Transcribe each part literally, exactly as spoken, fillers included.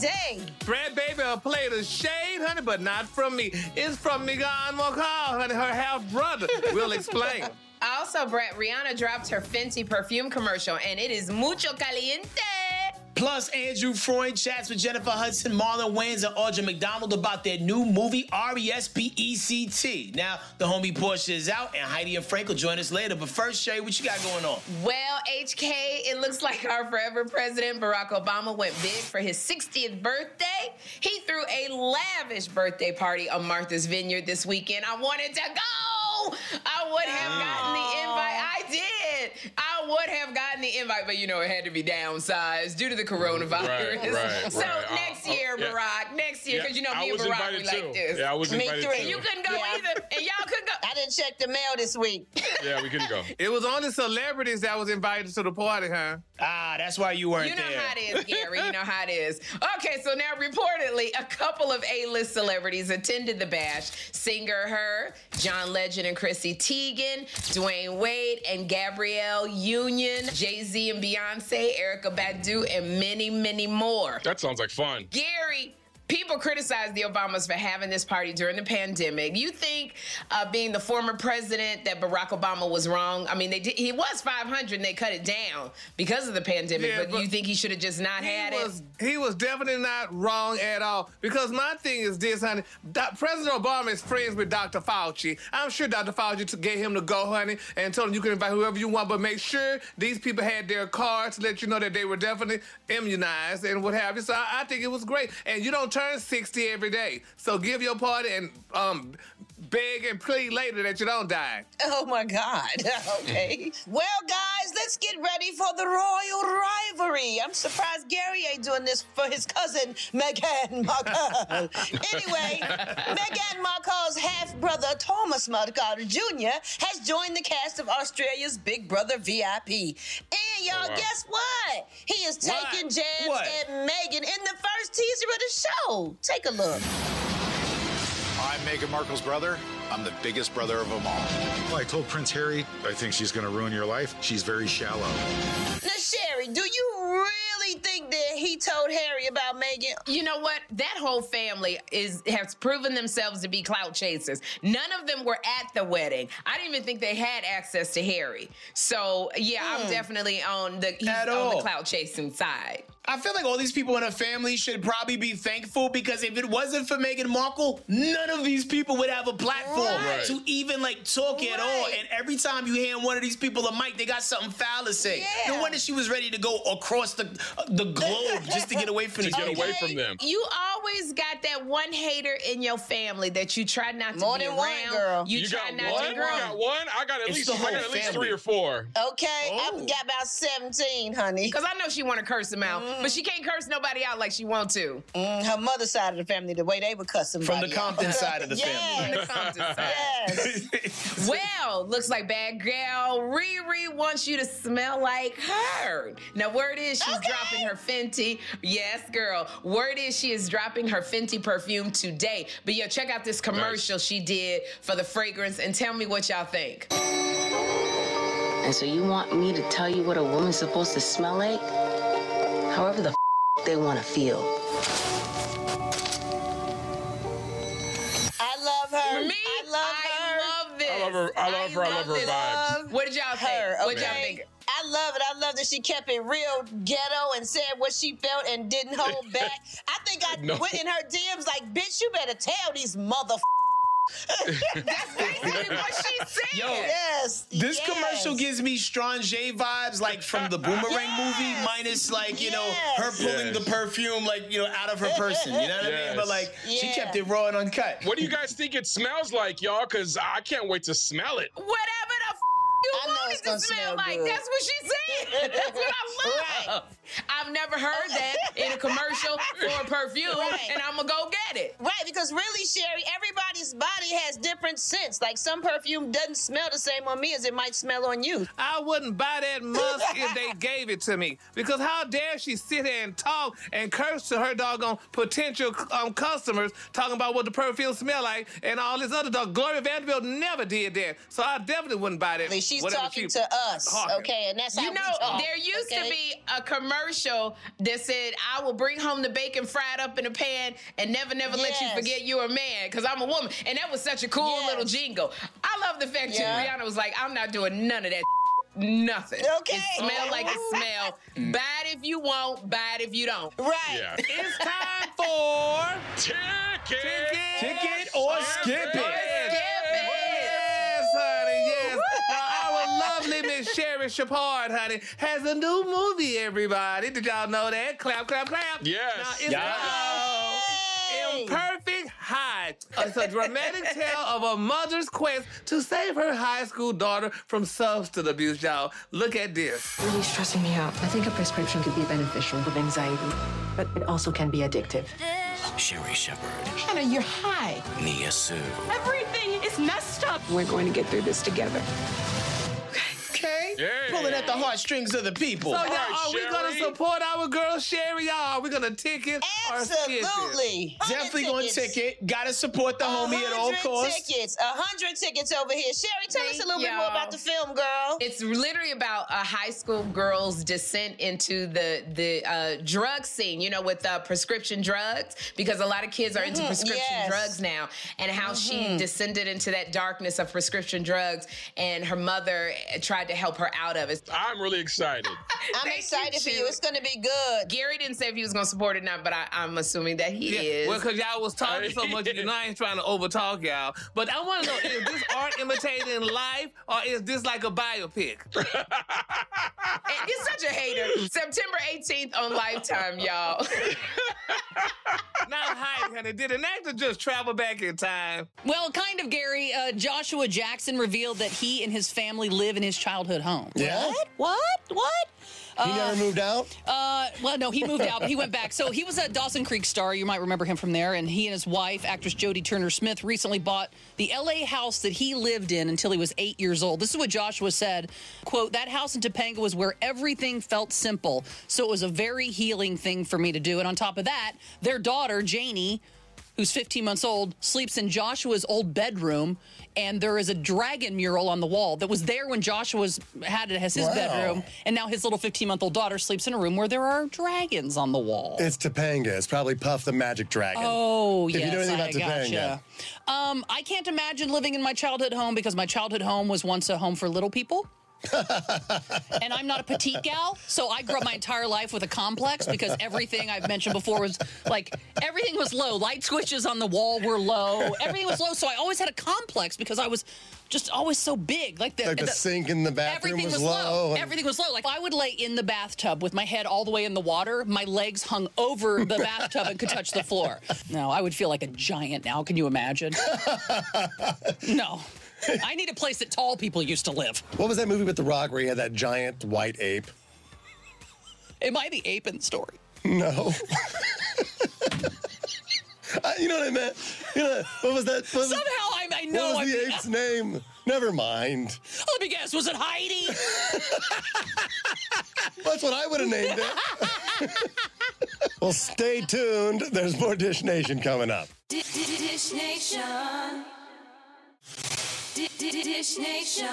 day. Brad Baby a plate of shade, honey, but not from me. It's from Meghan Markle, honey, her half-brother. We'll explain. Also, Brett, Rihanna dropped her Fenty perfume commercial, and it is mucho caliente. Plus, Andrew Freund chats with Jennifer Hudson, Marlon Wayans, and Audra McDonald about their new movie, R E S P E C T. Now, the homie Portia is out, and Heidi and Frank will join us later. But first, Shay, what you got going on? Well, H K, it looks like our forever president, Barack Obama, went big for his sixtieth birthday. He threw a lavish birthday party on Martha's Vineyard this weekend. I wanted to go. I would have gotten the invite. I did. I would have gotten the invite, but, you know, it had to be downsized due to the coronavirus. Right, right, so right. next I'll, year, I'll, yeah. Barack, next year, because, you know, I me and was Barack, we invited like too. this. Yeah, I was Me invited three. too. You couldn't go Yeah. either, and y'all couldn't go. I didn't check the mail this week. Yeah, we couldn't go. It was only celebrities that was invited to the party, huh? Ah, that's why you weren't You know there. how it is, Gary. You know how it is. Okay, so now reportedly, a couple of A-list celebrities attended the bash. Singer Her, John Legend and Chrissy Teigen, Dwayne Wade and Gabrielle Union, Jay-Z and Beyonce, Erykah Badu, and many, many more. That sounds like fun. Gary, people criticize the Obamas for having this party during the pandemic. You think, uh, being the former president, that Barack Obama was wrong? I mean, they did, he was five hundred and they cut it down because of the pandemic, Yeah, but, but you think he should have just not He had was, it? he was definitely not wrong at all. Because my thing is this, honey. Do- President Obama is friends with Doctor Fauci. I'm sure Doctor Fauci t- gave him to go, honey, and told him you can invite whoever you want, but make sure these people had their cards to let you know that they were definitely immunized and what have you. So I, I think it was great. And you don't turn sixty every day. So give your party and um, beg and plead later that you don't die. Oh, my God. Okay. Well, guys, let's get ready for the royal rivalry. I'm surprised Gary ain't doing this for his cousin, Meghan Markle. Anyway, Meghan Markle's half-brother, Thomas Markle Junior, has joined the cast of Australia's Big Brother V I P. And, y'all, Oh, wow. guess what? He is What? taking jabs What? at Meghan in the first teaser of the show. Take a look. I'm Meghan Markle's brother. I'm the biggest brother of them all. Well, I told Prince Harry, I think she's going to ruin your life. She's very shallow. Now, Sherry, do you really think that he told Harry about Meghan? You know what? That whole family is has proven themselves to be clout chasers. None of them were at the wedding. I didn't even think they had access to Harry. So, yeah, I'm definitely on the, he's At on all. the clout chasing side. I feel like all these people in her family should probably be thankful, because if it wasn't for Meghan Markle, none of these people would have a platform Right. to even like talk at all. Right. And every time you hand one of these people a mic, they got something foul to say. Yeah. No wonder she was ready to go across the uh, the globe just to get away from To these get people. away from them. You always got that one hater in your family that you try not to More be than one, around. girl. You, You try got not one? to You grow. got one? I got at It's least, the I got whole at least family. three or four. Okay, Oh. I've got about seventeen, honey. Because I know she want to curse them out, Mm-hmm. but she can't curse nobody out like she want to. Mm, her mother's side of the family, the way they would cuss somebody From the Compton out. side of the Yes. family. The Compton side. Yes. Well, looks like bad gal Riri wants you to smell like her. Now, word is she's Okay. dropping her Fenty. Yes, girl. Word is she is dropping her Fenty perfume today. But yo, check out this commercial she did for the fragrance and tell me what y'all think. And so you want me to tell you what a woman's supposed to smell like? However the f- they want to feel. I love her. For me, I love her. love this. I love her- I love her. I love her this. vibes. What did y'all think? Her, What y'all okay? think? I love it. I love that she kept it real ghetto and said what she felt and didn't hold back. I think I No. went in her D Ms like, bitch, you better tell these mother. That's basically what she said. Yo, Yes. This yes. commercial gives me Strange vibes, like from the Boomerang Yes. movie, minus like, you know, Yes. her pulling Yes. the perfume, like, you know, out of her person. You know what I Yes. mean? But like, she Yeah. kept it raw and uncut. What do you guys think it smells like, y'all? Because I can't wait to smell it. Whatever the f- you I know want it's it to gonna smell smell like. good. That's what she said. That's what I love. I've never heard that in a commercial for a perfume, Right. and I'm gonna go get it. Right, because really, Sherry, everybody's everybody's body has different scents. Like some perfume doesn't smell the same on me as it might smell on you. I wouldn't buy that musk if they gave it to me. Because how dare she sit here and talk and curse to her doggone potential um, customers talking about what the perfume smell like and all this other dog. Gloria Vanderbilt never did that. So I definitely wouldn't buy that. She's whatever talking she to us, talking. okay? And that's how You we know, talk, there used okay? to be a commercial that said, I will bring home the bacon fried up in a pan and never, never let you Yes. forget you're a man because I'm a woman. And that was such a cool Yes. little jingle. I love the fact Yeah. that Rihanna was like, I'm not doing none of that. Nothing. Okay. It smell like it smell. Buy it if you want, buy it if you don't. Right. Yeah. It's time for... Ticket. Ticket or skip it. Yes, honey, yes. Now, our lovely Miss Sherry Shepard, honey, has a new movie, everybody. Did y'all know that? Clap, clap, clap. Yes. Now, it's Yeah. called Imperfect High. It's a dramatic tale of a mother's quest to save her high school daughter from substance abuse, y'all. Look at this. Really stressing me out. I think a prescription could be beneficial with anxiety, but it also can be addictive. Sherry Shepard. Hannah, you're high. Nia Sue. Everything is messed up. We're going to get through this together. Okay? Yeah. Pulling at the heartstrings of the people. So, y'all, right, are we going to Sherry. support our girl Sherry, y'all? Are we going to ticket or skip it? Absolutely. Definitely going to ticket. Gotta support the homie at all costs. Tickets. A hundred tickets over here. Sherry, tell us a little bit more Y'all. about the film, girl. It's literally about a high school girl's descent into the the uh, drug scene, you know, with uh, prescription drugs, because a lot of kids are into prescription yes. drugs now, and how she descended into that darkness of prescription drugs, and her mother tried to help her out of it. I'm really excited. I'm Thank excited you, for you. Chew. It's going to be good. Gary didn't say if he was going to support it or not, but I, I'm assuming that he Yeah, is. well, because y'all was talking so much, you know, I ain't trying to overtalk y'all. But I want to know, is this art imitating life, or is this like a biopic? He's such a hater. September eighteenth on Lifetime, y'all. Now, hi, honey, did an actor just travel back in time? Well, kind of, Gary. Uh, Joshua Jackson revealed that he and his family live in his childhood home. Yeah? What? What? He never moved out? Uh, well, no, he moved out, but he went back. So he was a Dawson Creek star. You might remember him from there. And he and his wife, actress Jodie Turner-Smith, recently bought the L A house that he lived in until he was eight years old. This is what Joshua said, quote, that house in Topanga was where everything felt simple. So it was a very healing thing for me to do. And on top of that, their daughter, Janie, who's fifteen months old, sleeps in Joshua's old bedroom, and there is a dragon mural on the wall that was there when Joshua's had it as his Wow. bedroom, and now his little fifteen-month-old daughter sleeps in a room where there are dragons on the wall. It's Topanga. It's probably Puff the Magic Dragon. Oh, If yes, you know anything I about Topanga. gotcha. Um, I can't imagine living in my childhood home because my childhood home was once a home for little people. And I'm not a petite gal, so I grew up my entire life with a complex because everything I've mentioned before was like, everything was low. Light switches on the wall were low. Everything was low, so I always had a complex because I was just always so big. Like the, Like the, the- sink in the bathroom Everything was, was low. and- Everything was low. Like I would lay in the bathtub with my head all the way in the water. My legs hung over the bathtub and could touch the floor. No, I would feel like a giant now. Can you imagine? No. I need a place that tall people used to live. What was that movie with The Rock where he had that giant white ape? Am I the ape in the story? No. I, you know what I meant? You know, what was that? What was, Somehow I, I know. what was the I'm- ape's name? Never mind. Let me guess. Was it Heidi? That's what I would have named it. Well, stay tuned. There's more Dish Nation coming up. Dish Nation. Dish Nation.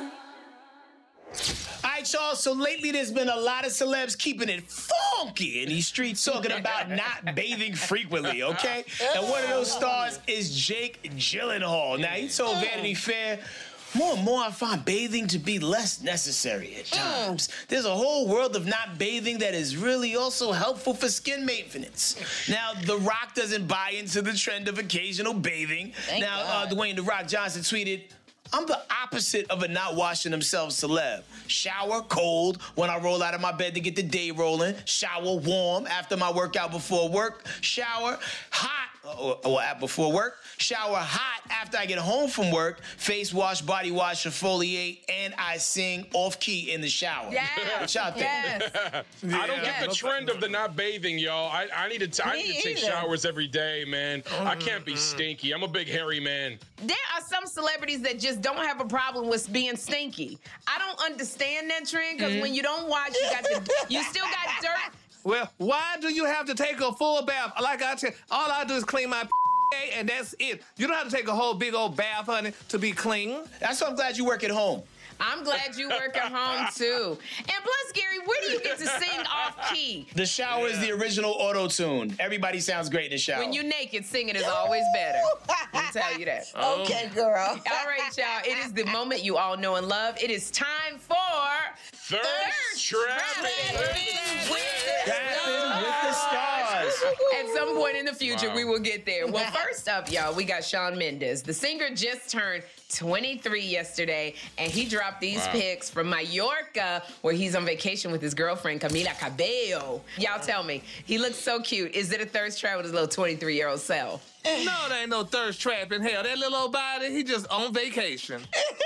All right, y'all, so lately there's been a lot of celebs keeping it funky in these streets talking about not bathing frequently, okay? And one of those stars is Jake Gyllenhaal. Now, he told Vanity Fair, more and more I find bathing to be less necessary at times. There's a whole world of not bathing that is really also helpful for skin maintenance. Now, The Rock doesn't buy into the trend of occasional bathing. Thank now, uh, God. Dwayne The Rock Johnson tweeted, I'm the opposite of a not washing themselves celeb. Shower cold when I roll out of my bed to get the day rolling. Shower warm after my workout before work. Shower hot or, or before work, shower hot after I get home from work, face wash, body wash, exfoliate, and I sing off key in the shower. Yeah. What y'all think? Yes. I don't get the trend of the not bathing, y'all. I, I need to t- I Me need to take either. showers every day, man. I can't be stinky. I'm a big hairy man. There are some celebrities that just don't have a problem with being stinky. I don't understand that trend because when you don't wash, you got the, you still got dirt. Well, why do you have to take a full bath? Like I said, all I do is clean my and that's it. You don't have to take a whole big old bath, honey, to be clean. That's why I'm glad you work at home. I'm glad you work at home too. And plus, Gary, where do you get to sing off key? The shower is the original auto-tune. Everybody sounds great in the shower. When you're naked, singing is always better. I'll tell you that. Okay, girl. All right, y'all. It is the moment you all know and love. It is time for Thirst Trapping with the stars. At some point in the future, wow. we will get there. Well, first up, y'all, we got Shawn Mendes. The singer just turned twenty-three yesterday, and he dropped these wow. pics from Mallorca, where he's on vacation with his girlfriend, Camila Cabello. Y'all tell me, he looks so cute. Is it a thirst trap with his little twenty-three-year-old self? No, there ain't no thirst trap in hell. That little old body, he just on vacation.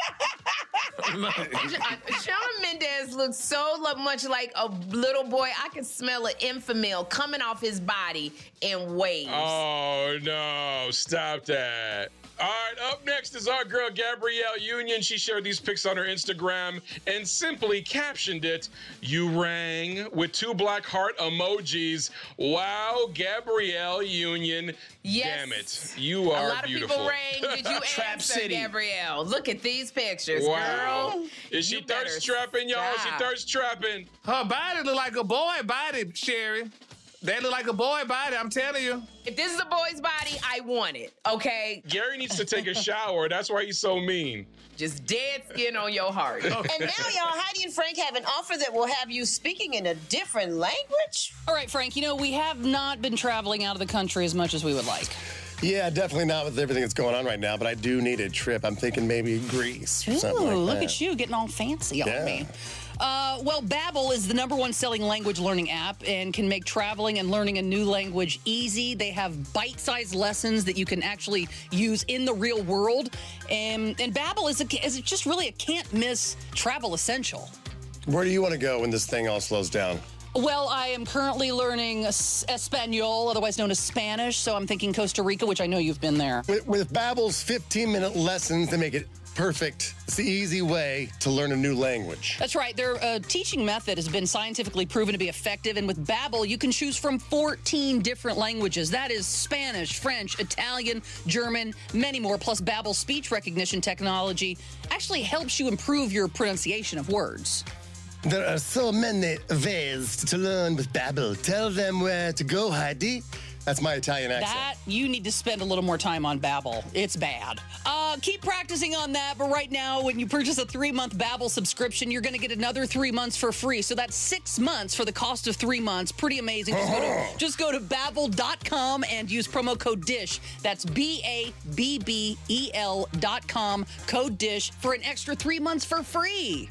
Shawn Mendes looks so much like a little boy. I can smell an Enfamil coming off his body in waves. Oh, no. Stop that. All right, up next is our girl, Gabrielle Union. She shared these pics on her Instagram and simply captioned it, "You rang," with two black heart emojis. Wow, Gabrielle Union. Yes. Damn it. You are beautiful. A lot beautiful. of people rang. Did you Trap answer, City. Gabrielle? Look at these pictures, Wow. girl. Is she You better thirst trapping, y'all? Is she stop. thirst trapping? Her body look like a boy body, Sherry. They look like a boy body, I'm telling you. If this is a boy's body, I want it, okay? Gary needs to take a shower. That's why he's so mean. Just dead skin on your heart. And now, y'all, Heidi and Frank have an offer that will have you speaking in a different language. All right, Frank, you know, we have not been traveling out of the country as much as we would like. Yeah, definitely not with everything that's going on right now, but I do need a trip. I'm thinking maybe Greece or Ooh, something like look that. at you getting all fancy Yeah. on me. Uh, well, Babbel is the number one selling language learning app and can make traveling and learning a new language easy. They have bite-sized lessons that you can actually use in the real world. And, and Babbel is, a, is just really a can't-miss travel essential. Where do you want to go when this thing all slows down? Well, I am currently learning es- Espanol, otherwise known as Spanish, so I'm thinking Costa Rica, which I know you've been there. With, with Babbel's fifteen-minute lessons, they make it perfect. It's the easy way to learn a new language. That's right. Their uh, teaching method has been scientifically proven to be effective, and with Babbel, you can choose from fourteen different languages. That is Spanish, French, Italian, German, many more. Plus, Babbel's speech recognition technology actually helps you improve your pronunciation of words. There are so many ways to learn with Babbel. Tell them where to go, Heidi. That's my Italian accent. That, you need to spend a little more time on Babbel. It's bad. Uh, keep practicing on that, but right now, when you purchase a three-month Babbel subscription, you're going to get another three months for free. So that's six months for the cost of three months. Pretty amazing. Just go to, just go to Babbel dot com and use promo code DISH. That's B A B B E L dot com, code DISH, for an extra three months for free.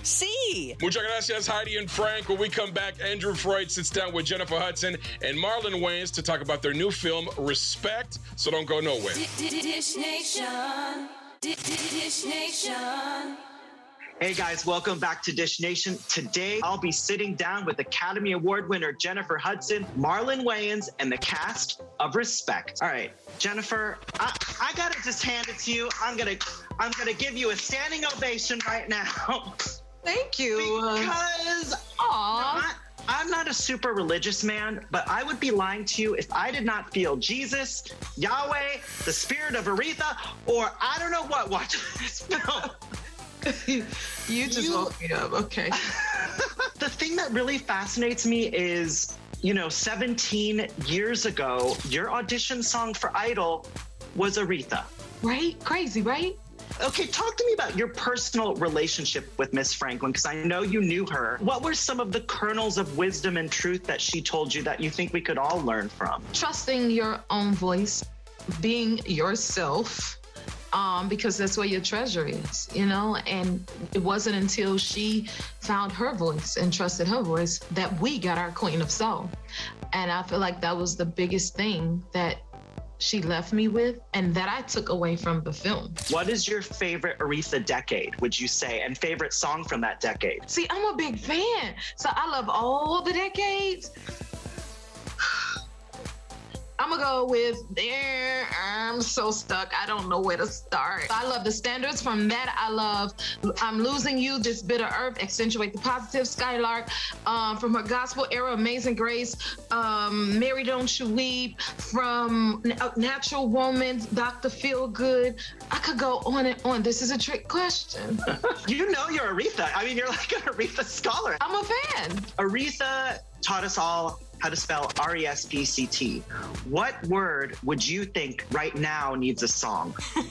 See. Muchas gracias, Heidi and Frank. When we come back, Andrew Freud sits down with Jennifer Hudson and Marlon Wayans to talk about their new film, Respect. So don't go nowhere. Dish Nation. Dish Nation. Hey guys, welcome back to Dish Nation. Today, I'll be sitting down with Academy Award winner Jennifer Hudson, Marlon Wayans, and the cast of Respect. All right, Jennifer, I, I gotta just hand it to you. I'm gonna, I'm gonna give you a standing ovation right now. Thank you. Because I, I'm not a super religious man, but I would be lying to you if I did not feel Jesus, Yahweh, the spirit of Aretha, or I don't know what watching this film. you, you just You- woke me up. Okay. The thing that really fascinates me is, you know, seventeen years ago, your audition song for Idol was Aretha. Right? Crazy, right? Okay, talk to me about your personal relationship with Miss Franklin, because I know you knew her. What were some of the kernels of wisdom and truth that she told you that you think we could all learn from? Trusting your own voice, being yourself, um, because that's where your treasure is, you know? And it wasn't until she found her voice and trusted her voice that we got our Queen of Soul. And I feel like that was the biggest thing that she left me with and that I took away from the film. What is your favorite Aretha decade, would you say, and favorite song from that decade? See, I'm a big fan, so I love all the decades. I'm gonna go with there. I'm so stuck. I don't know where to start. I love the standards. From that, I love I'm Losing You, This Bitter Earth, Accentuate the Positive, Skylark. Um, from her gospel era, Amazing Grace, um, Mary Don't You Weep. From Natural Woman, Doctor Feelgood. I could go on and on. This is a trick question. You know you're Aretha. I mean, you're like an Aretha scholar. I'm a fan. Aretha taught us all how to spell R E S P C T. What word would you think right now needs a song?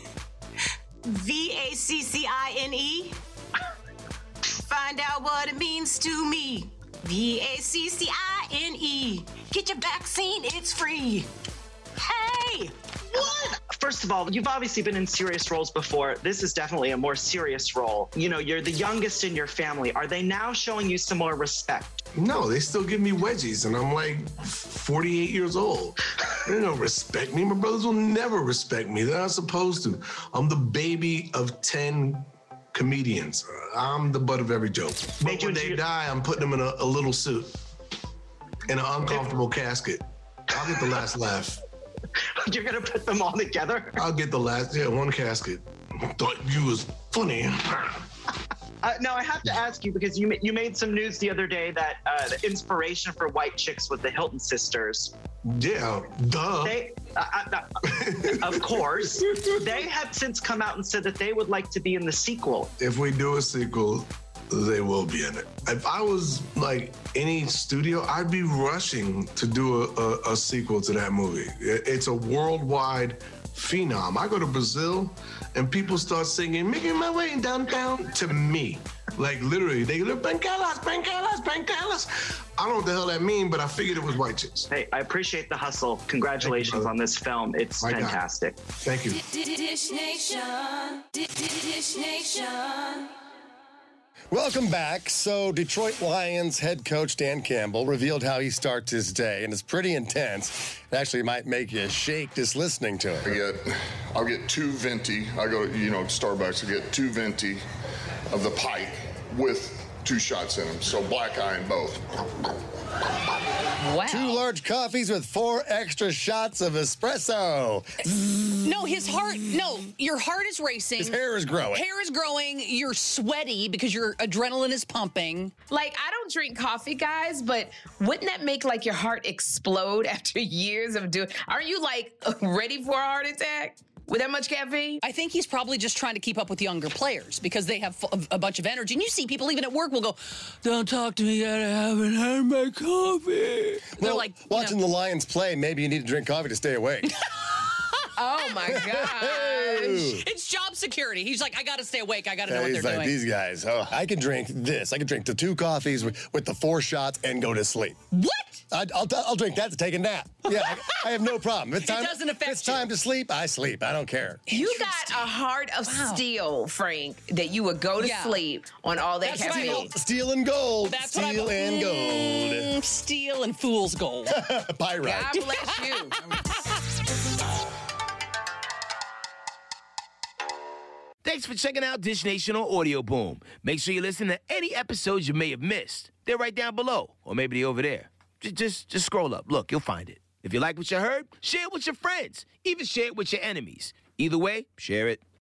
V A C C I N E. Find out what it means to me. V A C C I N E. Get your vaccine, it's free. Hey! What? First of all, you've obviously been in serious roles before. This is definitely a more serious role. You know, you're the youngest in your family. Are they now showing you some more respect? No, they still give me wedgies, and I'm like forty-eight years old. They don't respect me. My brothers will never respect me. They're not supposed to. I'm the baby of ten comedians. I'm the butt of every joke. But when they die, I'm putting them in a, a little suit, in an uncomfortable casket. I'll get the last laugh. You're gonna put them all together? I'll get the last, yeah, one casket. Thought you was funny. Uh, now, I have to ask you, because you you made some news the other day that uh, the inspiration for White Chicks was the Hilton sisters. Yeah, duh. They, uh, uh, uh, of course. They have since come out and said that they would like to be in the sequel. If we do a sequel, they will be in it. If I was like any studio, I'd be rushing to do a, a, a sequel to that movie. It's a worldwide phenom. I go to Brazil and people start singing, making my way downtown to me. Like literally, they go, Brancalas, Brancalas, Brancalas. I don't know what the hell that means, but I figured it was White Chicks. Hey, I appreciate the hustle. Congratulations you, on this film. It's My fantastic. God. Thank you. Dish Nation. Dish Nation. Welcome back. So, Detroit Lions head coach Dan Campbell revealed how he starts his day, and it's pretty intense. It actually might make you shake just listening to it. I get, I'll get two venti. I go to, you know, Starbucks. I get two venti of the pipe with two shots in them. So black eye in both. Wow. Two large coffees with four extra shots of espresso. No, his heart, no, your heart is racing. His hair is growing. Hair is growing. You're sweaty because your adrenaline is pumping. Like, I don't drink coffee, guys, but wouldn't that make, like, your heart explode after years of doing... Aren't you, like, ready for a heart attack? With that much caffeine? I think he's probably just trying to keep up with younger players because they have a bunch of energy. And you see people even at work will go, don't talk to me yet, I haven't had my coffee. They're Well, like, watching you know, the Lions play, maybe you need to drink coffee to stay awake. Oh, my gosh. It's job security. He's like, I got to stay awake. I got to know Yeah, what he's they're like, doing. these guys, oh, I can drink this. I can drink the two coffees with, with the four shots and go to sleep. What? I, I'll, I'll drink that to take a nap. Yeah, I, I have no problem. If it's It time, doesn't affect if it's time to sleep, I sleep. I don't care. You got a heart of steel, Frank, that you would go to Yeah. sleep on all that That's what I caffeine. hope. Steel and gold. That's Steel what I and gold. Mm, steel and fool's gold. Pyrite. God bless you. Thanks for checking out Dish Nation on Audio Boom. Make sure you listen to any episodes you may have missed. They're right down below, or maybe they're over there. Just, just, just scroll up. Look, you'll find it. If you like what you heard, share it with your friends. Even share it with your enemies. Either way, share it.